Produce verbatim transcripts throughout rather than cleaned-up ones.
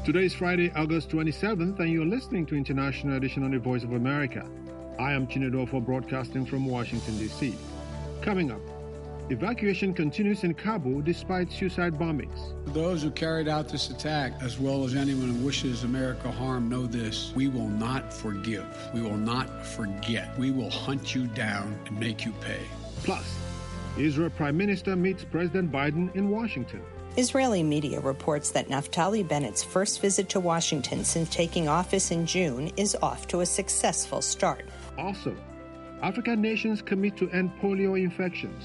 Today is Friday, August twenty-seventh, and you're listening to International Edition on the Voice of America. I am Chinedofo, broadcasting from Washington, D C Coming up, evacuation continues in Kabul despite suicide bombings. Those who carried out this attack, as well as anyone who wishes America harm, know this: we will not forgive. We will not forget. We will hunt you down and make you pay. Plus, Israel Prime Minister meets President Biden in Washington. Israeli media reports that Naftali Bennett's first visit to Washington since taking office in June is off to a successful start. Also, African nations commit to end polio infections.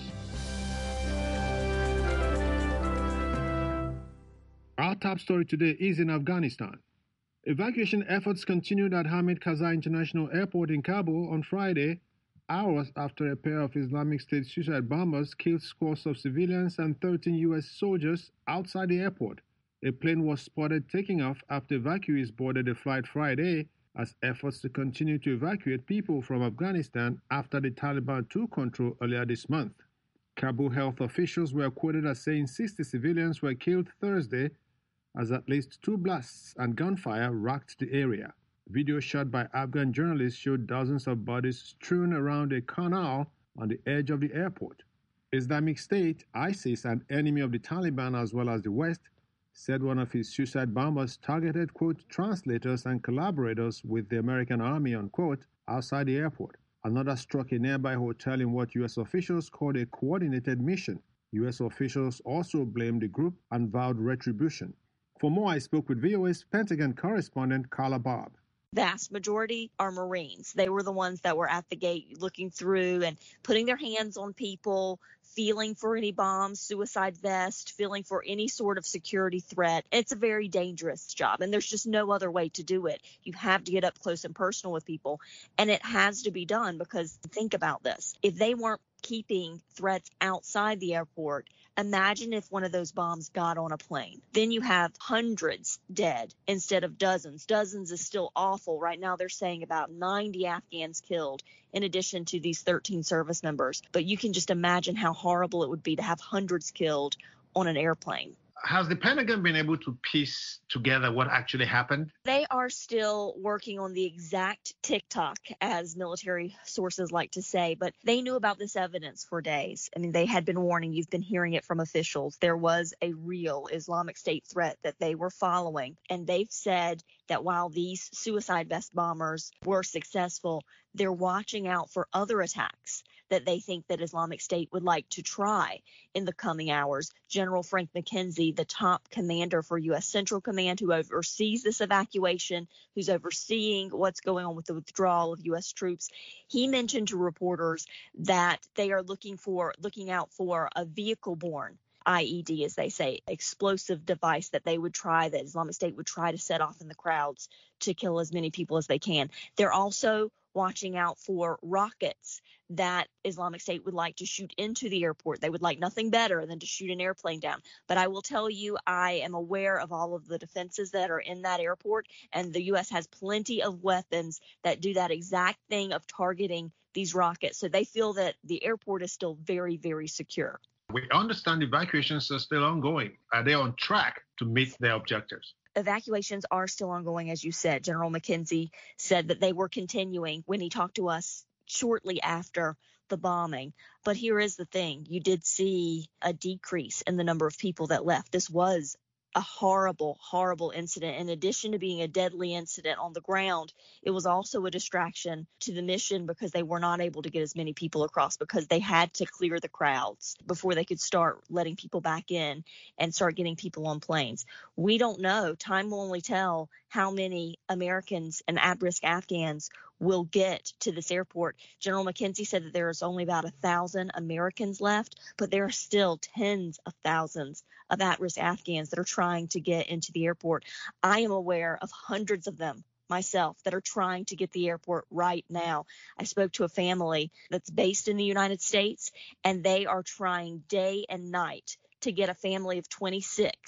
Our top story today is in Afghanistan. Evacuation efforts continued at Hamid Karzai International Airport in Kabul on Friday, hours after a pair of Islamic State suicide bombers killed scores of civilians and thirteen U S soldiers outside the airport. A plane was spotted taking off after evacuees boarded the flight Friday as efforts to continue to evacuate people from Afghanistan after the Taliban took control earlier this month. Kabul health officials were quoted as saying sixty civilians were killed Thursday as at least two blasts and gunfire rocked the area. Video shot by Afghan journalists showed dozens of bodies strewn around a canal on the edge of the airport. Islamic State, ISIS, an enemy of the Taliban as well as the West, said one of his suicide bombers targeted, quote, translators and collaborators with the American army, unquote, outside the airport. Another struck a nearby hotel in what U S officials called a coordinated mission. U S officials also blamed the group and vowed retribution. For more, I spoke with V O A's Pentagon correspondent Carla Bob. Vast majority are Marines. They were the ones that were at the gate looking through and putting their hands on people, feeling for any bombs, suicide vest, feeling for any sort of security threat. It's a very dangerous job, and there's just no other way to do it. You have to get up close and personal with people, and it has to be done because think about this. If they weren't keeping threats outside the airport, imagine if one of those bombs got on a plane. Then you have hundreds dead instead of dozens. Dozens is still awful. Right now they're saying about ninety Afghans killed in addition to these thirteen service members. But you can just imagine how horrible it would be to have hundreds killed on an airplane. Has the Pentagon been able to piece together what actually happened? They are still working on the exact tick-tock, as military sources like to say, but they knew about this evidence for days. I mean, they had been warning. You've been hearing it from officials. There was a real Islamic State threat that they were following, and they've said that while these suicide vest bombers were successful, they're watching out for other attacks that they think that Islamic State would like to try in the coming hours. General Frank McKenzie, the top commander for U S Central Command, who oversees this evacuation, who's overseeing what's going on with the withdrawal of U S troops, he mentioned to reporters that they are looking for, looking out for a vehicle-borne I E D, as they say, explosive device that they would try, that Islamic State would try to set off in the crowds to kill as many people as they can. They're also watching out for rockets that Islamic State would like to shoot into the airport. They would like nothing better than to shoot an airplane down. But I will tell you, I am aware of all of the defenses that are in that airport, and the U S has plenty of weapons that do that exact thing of targeting these rockets. So they feel that the airport is still very, very secure. We understand evacuations are still ongoing. Are they on track to meet their objectives? Evacuations are still ongoing, as you said. General McKenzie said that they were continuing when he talked to us shortly after the bombing. But here is the thing. You did see a decrease in the number of people that left. This was a horrible, horrible incident. In addition to being a deadly incident on the ground, it was also a distraction to the mission because they were not able to get as many people across because they had to clear the crowds before they could start letting people back in and start getting people on planes. We don't know. Time will only tell how many Americans and at-risk Afghans will get to this airport. General McKenzie said that there's only about a thousand Americans left, but there are still tens of thousands of at-risk Afghans that are trying to get into the airport. I am aware of hundreds of them myself that are trying to get the airport right now. I spoke to a family that's based in the United States, and they are trying day and night to get a family of twenty-six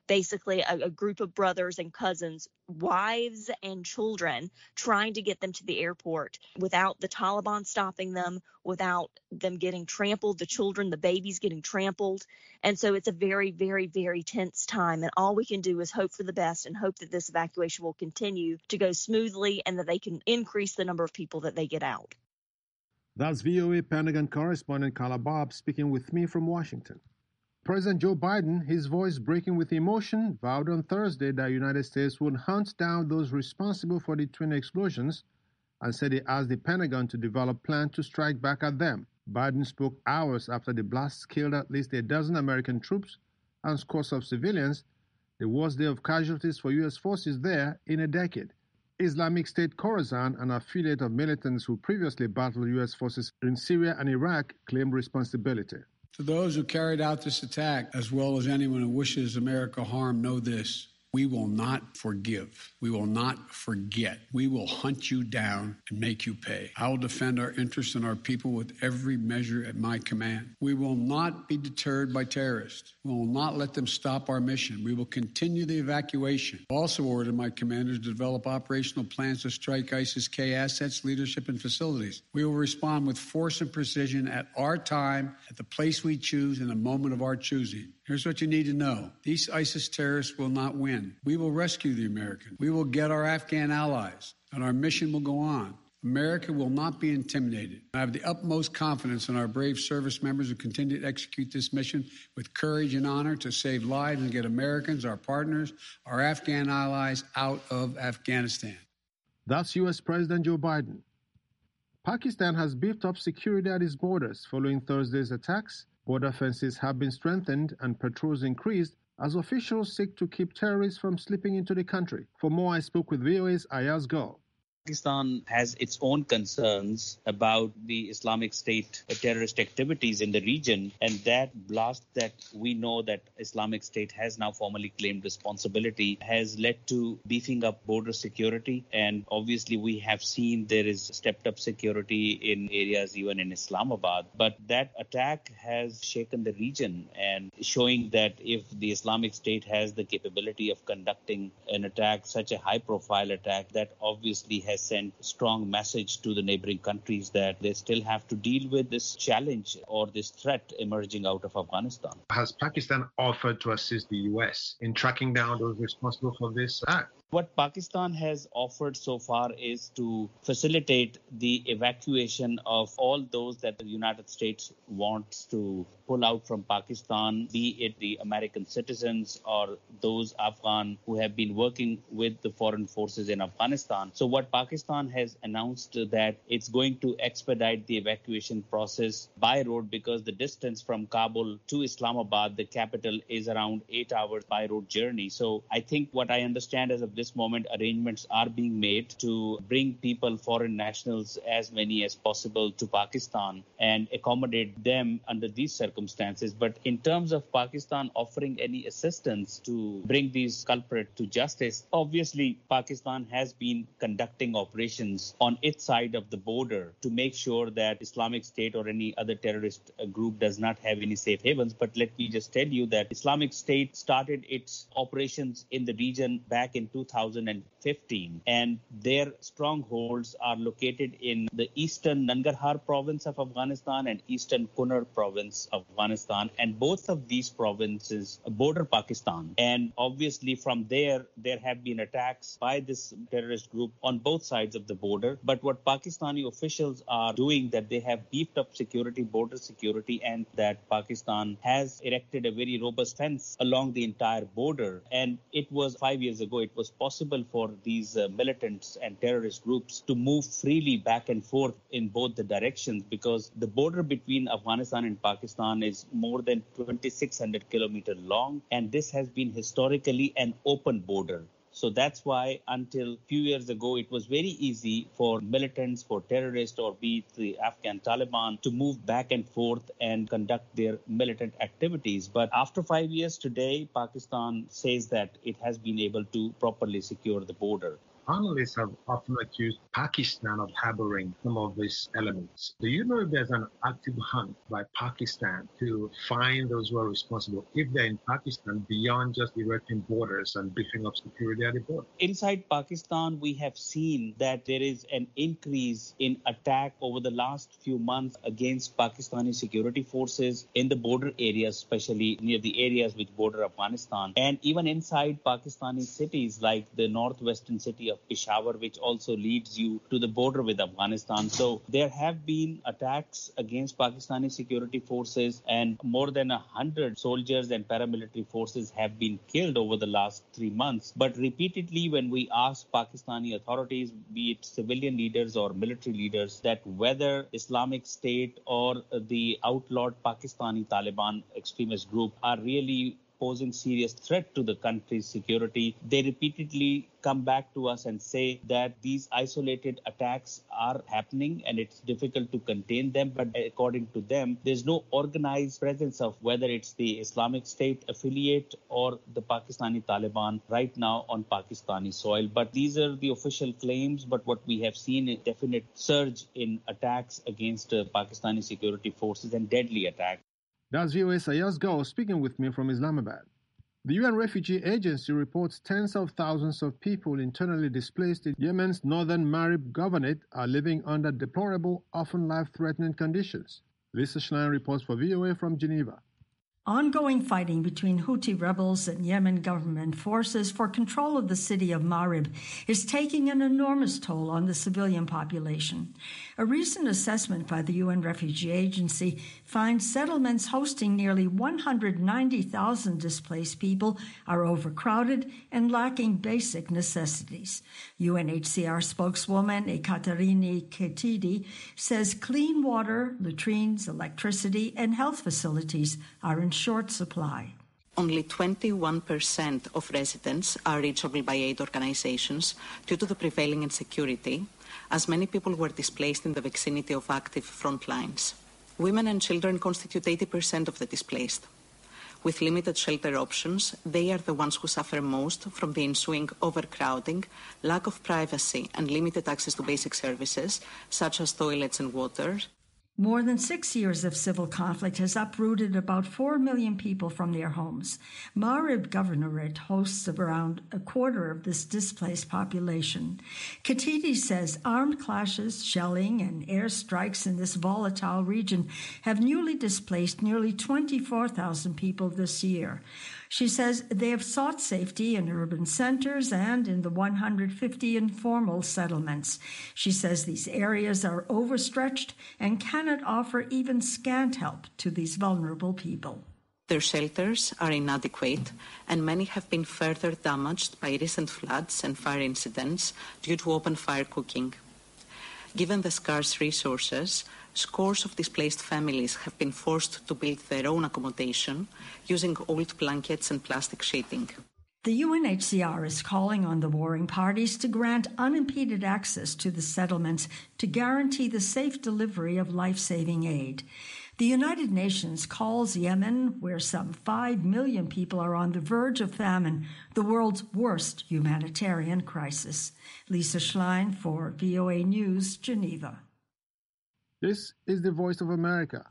basically a, a group of brothers and cousins, wives and children, trying to get them to the airport without the Taliban stopping them, without them getting trampled, the children, the babies getting trampled. And so it's a very, very, very tense time. And all we can do is hope for the best and hope that this evacuation will continue to go smoothly and that they can increase the number of people that they get out. That's V O A Pentagon correspondent Carla Bob speaking with me from Washington. President Joe Biden, his voice breaking with emotion, vowed on Thursday that the United States would hunt down those responsible for the twin explosions and said he asked the Pentagon to develop plans to strike back at them. Biden spoke hours after the blasts killed at least a dozen American troops and scores of civilians, the worst day of casualties for U S forces there in a decade. Islamic State Khorasan, an affiliate of militants who previously battled U S forces in Syria and Iraq, claimed responsibility. To those who carried out this attack, as well as anyone who wishes America harm, know this: we will not forgive. We will not forget. We will hunt you down and make you pay. I will defend our interests and our people with every measure at my command. We will not be deterred by terrorists. We will not let them stop our mission. We will continue the evacuation. I've also ordered my commanders to develop operational plans to strike ISIS-K assets, leadership, and facilities. We will respond with force and precision at our time, at the place we choose, in the moment of our choosing. Here's what you need to know. These ISIS terrorists will not win. We will rescue the Americans. We will get our Afghan allies, and our mission will go on. America will not be intimidated. I have the utmost confidence in our brave service members who continue to execute this mission with courage and honor to save lives and get Americans, our partners, our Afghan allies out of Afghanistan. That's U S President Joe Biden. Pakistan has beefed up security at its borders following Thursday's attacks. Border fences have been strengthened and patrols increased as officials seek to keep terrorists from slipping into the country. For more, I spoke with V O A's Ayaz Gul. Pakistan has its own concerns about the Islamic State terrorist activities in the region, and that blast that we know that Islamic State has now formally claimed responsibility has led to beefing up border security. And obviously we have seen there is stepped up security in areas even in Islamabad. But that attack has shaken the region and showing that if the Islamic State has the capability of conducting an attack, such a high profile attack, that obviously has sent a strong message to the neighboring countries that they still have to deal with this challenge or this threat emerging out of Afghanistan. Has Pakistan offered to assist the U S in tracking down those responsible for this act? What Pakistan has offered so far is to facilitate the evacuation of all those that the United States wants to pull out from Pakistan, be it the American citizens or those Afghan who have been working with the foreign forces in Afghanistan. So what Pakistan has announced that it's going to expedite the evacuation process by road because the distance from Kabul to Islamabad, the capital, is around eight hours by road journey. So I think what I understand as of this moment, arrangements are being made to bring people, foreign nationals, as many as possible to Pakistan and accommodate them under these circumstances. But in terms of Pakistan offering any assistance to bring these culprits to justice, obviously Pakistan has been conducting operations on its side of the border to make sure that Islamic State or any other terrorist group does not have any safe havens. But let me just tell you that Islamic State started its operations in the region back in two thousand fifteen, and their strongholds are located in the eastern Nangarhar province of Afghanistan and eastern Kunar province of Afghanistan, and both of these provinces border Pakistan. And obviously from there, there have been attacks by this terrorist group on both sides of the border. But what Pakistani officials are doing, that they have beefed up security, border security, and that Pakistan has erected a very robust fence along the entire border. And it was five years ago, it was possible for these uh, militants and terrorist groups to move freely back and forth in both the directions because the border between Afghanistan and Pakistan is more than twenty-six hundred kilometers long, and this has been historically an open border. So that's why until a few years ago, it was very easy for militants, for terrorists, or be it the Afghan Taliban to move back and forth and conduct their militant activities. But after five years today, Pakistan says that it has been able to properly secure the border. analysts have often accused Pakistan of harboring some of these elements. Do you know if there's an active hunt by Pakistan to find those who are responsible, if they're in Pakistan, beyond just erecting borders and beefing up security at the border? Inside Pakistan, we have seen that there is an increase in attack over the last few months against Pakistani security forces in the border areas, especially near the areas which border Afghanistan, and even inside Pakistani cities like the northwestern city of Peshawar, which also leads you to the border with Afghanistan. So there have been attacks against Pakistani security forces, and more than a hundred soldiers and paramilitary forces have been killed over the last three months. But repeatedly, when we ask Pakistani authorities, be it civilian leaders or military leaders, that whether Islamic State or the outlawed Pakistani Taliban extremist group are really posing serious threat to the country's security, they repeatedly come back to us and say that these isolated attacks are happening and it's difficult to contain them. But according to them, there's no organized presence of whether it's the Islamic State affiliate or the Pakistani Taliban right now on Pakistani soil. But these are the official claims. But what we have seen is a definite surge in attacks against uh, Pakistani security forces and deadly attacks. That's V O A's Ayaz Gao speaking with me from Islamabad. The U N Refugee Agency reports tens of thousands of people internally displaced in Yemen's northern Marib Governorate are living under deplorable, often life-threatening conditions. Lisa Schlein reports for V O A from Geneva. Ongoing fighting between Houthi rebels and Yemen government forces for control of the city of Marib is taking an enormous toll on the civilian population. A recent assessment by the U N Refugee Agency finds settlements hosting nearly one hundred ninety thousand displaced people are overcrowded and lacking basic necessities. U N H C R spokeswoman Ekaterini Ketidi says clean water, latrines, electricity, and health facilities are in short supply. Only twenty-one percent of residents are reachable by aid organizations due to the prevailing insecurity, as many people were displaced in the vicinity of active front lines. Women and children constitute eighty percent of the displaced. With limited shelter options, they are the ones who suffer most from the ensuing overcrowding, lack of privacy, and limited access to basic services, such as toilets and water. More than six years of civil conflict has uprooted about four million people from their homes. Marib Governorate hosts around a quarter of this displaced population. Katidi says armed clashes, shelling, and airstrikes in this volatile region have newly displaced nearly twenty-four thousand people this year. She says they have sought safety in urban centers and in the one hundred fifty informal settlements. She says these areas are overstretched and cannot offer even scant help to these vulnerable people. Their shelters are inadequate, and many have been further damaged by recent floods and fire incidents due to open fire cooking. Given the scarce resources, scores of displaced families have been forced to build their own accommodation using old blankets and plastic sheeting. The U N H C R is calling on the warring parties to grant unimpeded access to the settlements to guarantee the safe delivery of life-saving aid. The United Nations calls Yemen, where some five million people are on the verge of famine, the world's worst humanitarian crisis. Lisa Schlein for V O A News, Geneva. This is the Voice of America.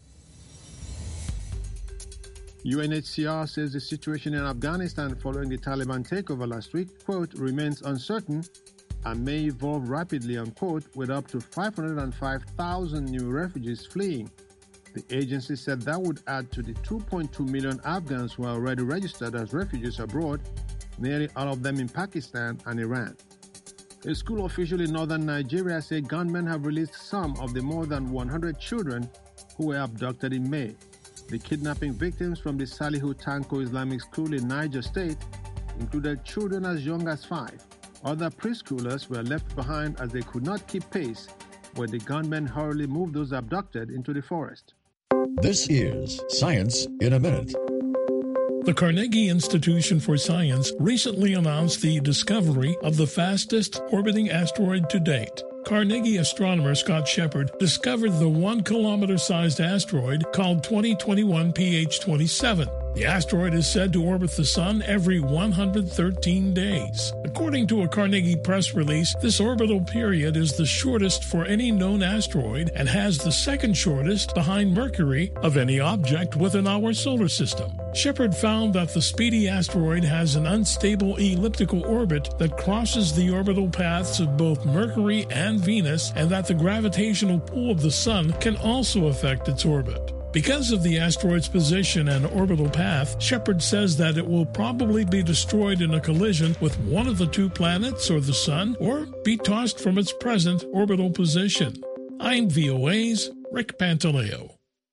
U N H C R says the situation in Afghanistan following the Taliban takeover last week, quote, remains uncertain and may evolve rapidly, unquote, with up to five hundred five thousand new refugees fleeing. The agency said that would add to the two point two million Afghans who are already registered as refugees abroad, nearly all of them in Pakistan and Iran. A school official in northern Nigeria said gunmen have released some of the more than one hundred children who were abducted in May. The kidnapping victims from the Salihu Tanko Islamic School in Niger State included children as young as five. Other preschoolers were left behind as they could not keep pace when the gunmen hurriedly moved those abducted into the forest. This is Science in a Minute. The Carnegie Institution for Science recently announced the discovery of the fastest orbiting asteroid to date. Carnegie astronomer Scott Shepard discovered the one-kilometer-sized asteroid called twenty twenty-one P H twenty-seven. The asteroid is said to orbit the Sun every one hundred thirteen days. According to a Carnegie press release, this orbital period is the shortest for any known asteroid and has the second shortest behind Mercury of any object within our solar system. Shepard found that the speedy asteroid has an unstable elliptical orbit that crosses the orbital paths of both Mercury and Venus, and that the gravitational pull of the Sun can also affect its orbit. Because of the asteroid's position and orbital path, Shepard says that it will probably be destroyed in a collision with one of the two planets or the Sun, or be tossed from its present orbital position. I'm V O A's Rick Pantaleo.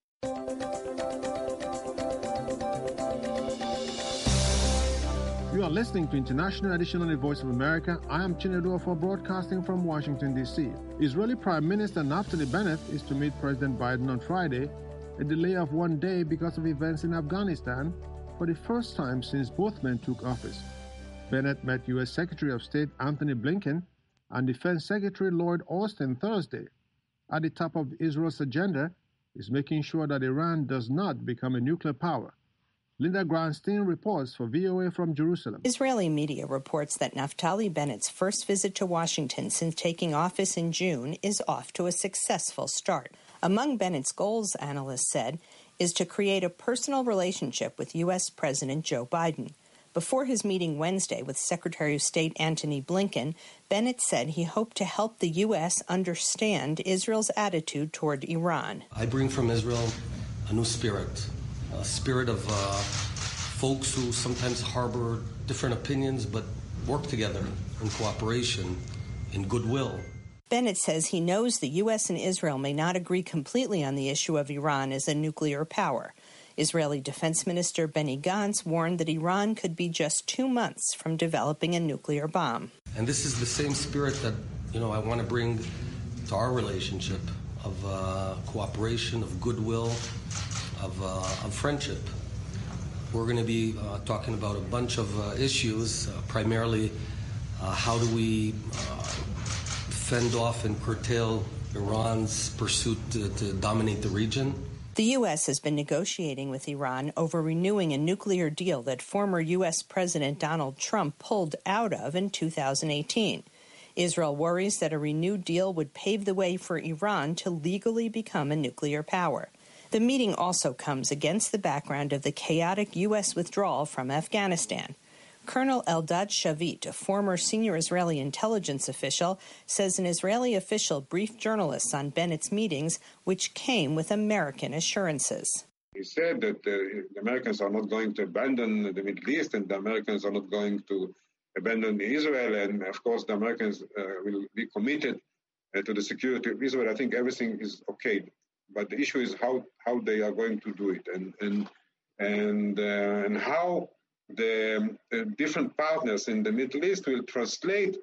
You are listening to International Edition on the Voice of America. I am Chinedu for broadcasting from Washington, D C. Israeli Prime Minister Naftali Bennett is to meet President Biden on Friday, a delay of one day because of events in Afghanistan, for the first time since both men took office. Bennett met U S Secretary of State Antony Blinken and Defense Secretary Lloyd Austin Thursday. At the top of Israel's agenda is making sure that Iran does not become a nuclear power. Linda Granstein reports for V O A from Jerusalem. Israeli media reports that Naftali Bennett's first visit to Washington since taking office in June is off to a successful start. Among Bennett's goals, analysts said, is to create a personal relationship with U S President Joe Biden. Before his meeting Wednesday with Secretary of State Antony Blinken, Bennett said he hoped to help the U S understand Israel's attitude toward Iran. I bring from Israel a new spirit, a spirit of uh, folks who sometimes harbor different opinions but work together in cooperation, in goodwill. Bennett says he knows the U S and Israel may not agree completely on the issue of Iran as a nuclear power. Israeli Defense Minister Benny Gantz warned that Iran could be just two months from developing a nuclear bomb. And this is the same spirit that, you know, I want to bring to our relationship of uh, cooperation, of goodwill, of, uh, of friendship. We're going to be uh, talking about a bunch of uh, issues, uh, primarily uh, how do we uh, fend off and curtail Iran's pursuit to, to dominate the region. The U S has been negotiating with Iran over renewing a nuclear deal that former U S President Donald Trump pulled out of in two thousand eighteen. Israel worries that a renewed deal would pave the way for Iran to legally become a nuclear power. The meeting also comes against the background of the chaotic U S withdrawal from Afghanistan. Colonel Eldad Shavit, a former senior Israeli intelligence official, says an Israeli official briefed journalists on Bennett's meetings, which came with American assurances. He said that uh, the Americans are not going to abandon the Middle East and the Americans are not going to abandon Israel. And, of course, the Americans uh, will be committed uh, to the security of Israel. I think everything is okay. But the issue is how, how they are going to do it and, and, and, uh, and how The, the different partners in the Middle East will translate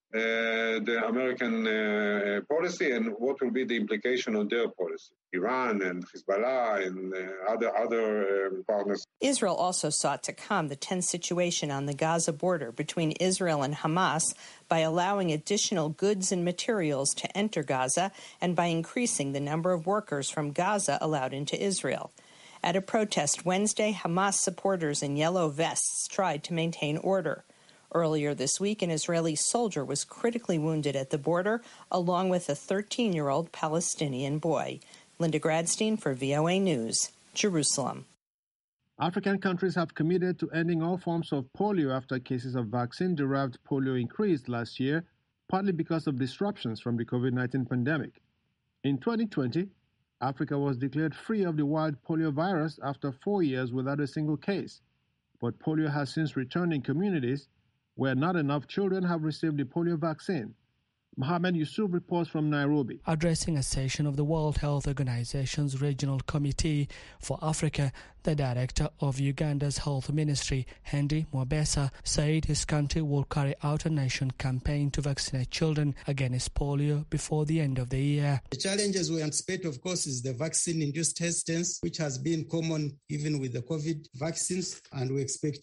uh, the American uh, policy and what will be the implication on their policy. Iran and Hezbollah and uh, other other uh, partners. Israel also sought to calm the tense situation on the Gaza border between Israel and Hamas by allowing additional goods and materials to enter Gaza and by increasing the number of workers from Gaza allowed into Israel. At a protest Wednesday, Hamas supporters in yellow vests tried to maintain order. Earlier this week, an Israeli soldier was critically wounded at the border, along with a thirteen-year-old Palestinian boy. Linda Gradstein for V O A News, Jerusalem. African countries have committed to ending all forms of polio after cases of vaccine-derived polio increased last year, partly because of disruptions from the COVID nineteen pandemic. In twenty twenty, Africa was declared free of the wild polio virus after four years without a single case. But polio has since returned in communities where not enough children have received the polio vaccine. Mohamed Yusuf reports from Nairobi. Addressing a session of the World Health Organization's Regional Committee for Africa, the director of Uganda's Health Ministry, Henry Mwabesa, said his country will carry out a nation campaign to vaccinate children against polio before the end of the year. The challenges we anticipate, of course, is the vaccine-induced hesitance, which has been common even with the COVID vaccines, and we expect it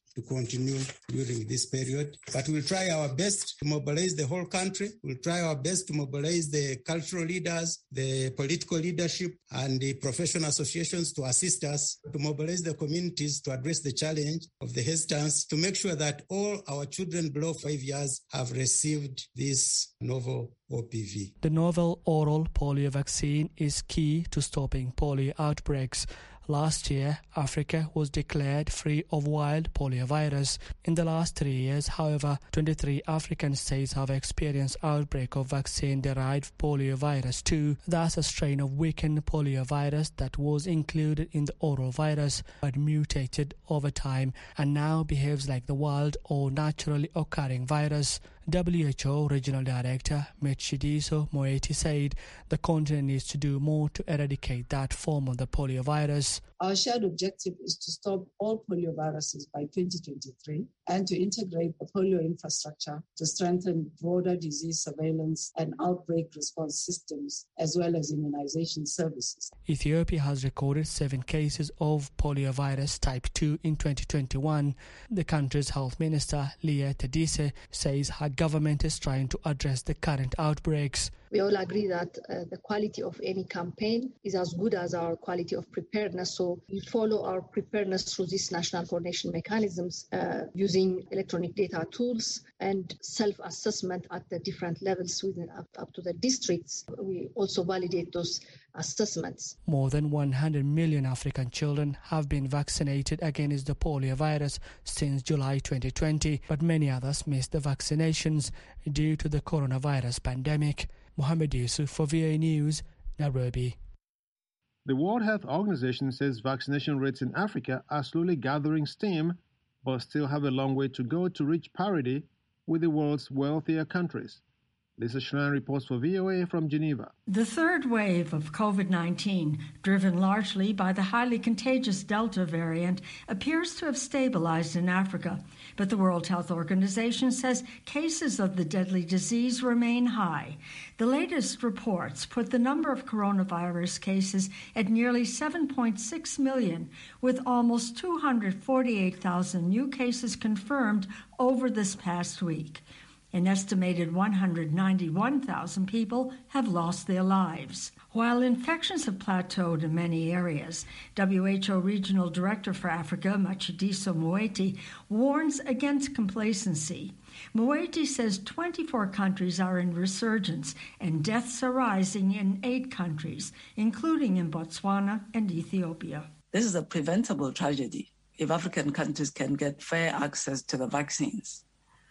to continue during this period. But we'll try our best to mobilize the whole country. We'll try our best to mobilize the cultural leaders, the political leadership, and the professional associations to assist us to mobilize the communities to address the challenge of the hesitance, to make sure that all our children below five years have received this novel O P V. The novel oral polio vaccine is key to stopping polio outbreaks. Last year, Africa was declared free of wild poliovirus. In the last three years, however, twenty-three African states have experienced outbreak of vaccine-derived poliovirus two. That's a strain of weakened poliovirus that was included in the oral virus but mutated over time and now behaves like the wild or naturally occurring virus. W H O Regional Director Matshidiso Moeti said the continent needs to do more to eradicate that form of the poliovirus. Our shared objective is to stop all polioviruses by twenty twenty-three and to integrate the polio infrastructure to strengthen broader disease surveillance and outbreak response systems, as well as immunization services. Ethiopia has recorded seven cases of poliovirus type two in twenty twenty-one. The country's health minister, Leah Tadise, says her government is trying to address the current outbreaks. We all agree that uh, the quality of any campaign is as good as our quality of preparedness. So we follow our preparedness through these national coordination mechanisms uh, using electronic data tools and self-assessment at the different levels within up, up to the districts. We also validate those assessments. More than one hundred million African children have been vaccinated against the polio virus since July twenty twenty, but many others missed the vaccinations due to the coronavirus pandemic. Mohammed Yusuf for V O A News, Nairobi. The World Health Organization says vaccination rates in Africa are slowly gathering steam, but still have a long way to go to reach parity with the world's wealthier countries. Lisa Schlein reports for V O A from Geneva. The third wave of COVID nineteen, driven largely by the highly contagious Delta variant, appears to have stabilized in Africa. But the World Health Organization says cases of the deadly disease remain high. The latest reports put the number of coronavirus cases at nearly seven point six million, with almost two hundred forty-eight thousand new cases confirmed over this past week. An estimated one hundred ninety-one thousand people have lost their lives. While infections have plateaued in many areas, W H O Regional Director for Africa, Matshidiso Moeti, warns against complacency. Moeti says twenty-four countries are in resurgence and deaths are rising in eight countries, including in Botswana and Ethiopia. This is a preventable tragedy if African countries can get fair access to the vaccines.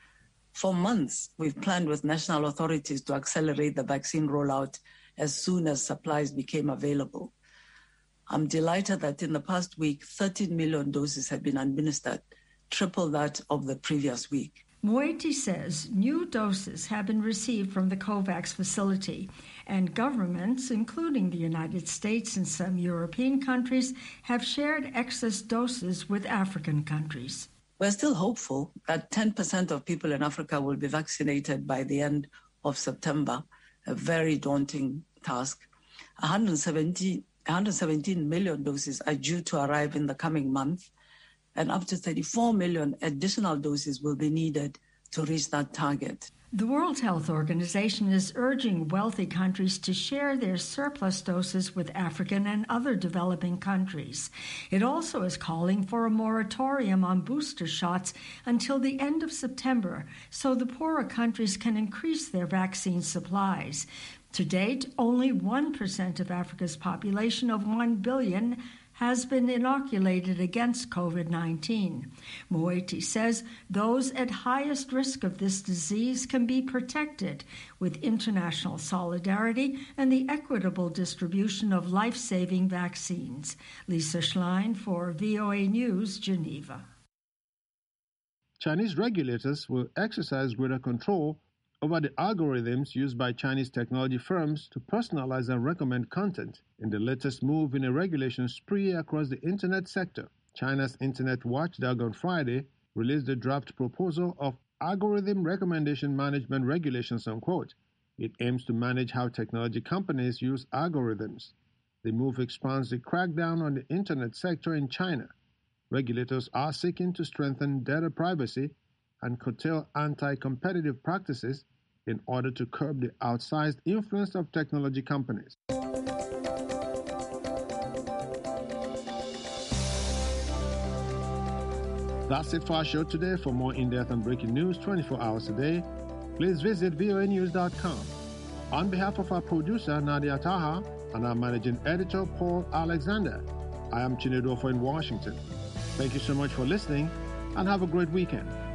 For months, we've planned with national authorities to accelerate the vaccine rollout as soon as supplies became available. I'm delighted that in the past week, thirteen million doses have been administered, triple that of the previous week. Moeti says new doses have been received from the COVAX facility, and governments, including the United States and some European countries, have shared excess doses with African countries. We're still hopeful that ten percent of people in Africa will be vaccinated by the end of September, a very daunting task. one hundred seventy, one hundred seventeen million doses are due to arrive in the coming month, and up to thirty-four million additional doses will be needed to reach that target. The World Health Organization is urging wealthy countries to share their surplus doses with African and other developing countries. It also is calling for a moratorium on booster shots until the end of September so the poorer countries can increase their vaccine supplies. To date, only one percent of Africa's population of one billion has been inoculated against COVID nineteen. Moeti says those at highest risk of this disease can be protected with international solidarity and the equitable distribution of life-saving vaccines. Lisa Schlein for V O A News, Geneva. Chinese regulators will exercise greater control over the algorithms used by Chinese technology firms to personalize and recommend content in the latest move in a regulation spree across the internet sector. China's Internet Watchdog on Friday released a draft proposal of Algorithm Recommendation Management Regulations, unquote. It aims to manage how technology companies use algorithms. The move expands the crackdown on the internet sector in China. Regulators are seeking to strengthen data privacy and curtail anti-competitive practices in order to curb the outsized influence of technology companies. That's it for our show today. For more in-depth and breaking news twenty-four hours a day, please visit V O A news dot com. On behalf of our producer, Nadia Taha, and our managing editor, Paul Alexander, I am Chinedu Ofo in Washington. Thank you so much for listening, and have a great weekend.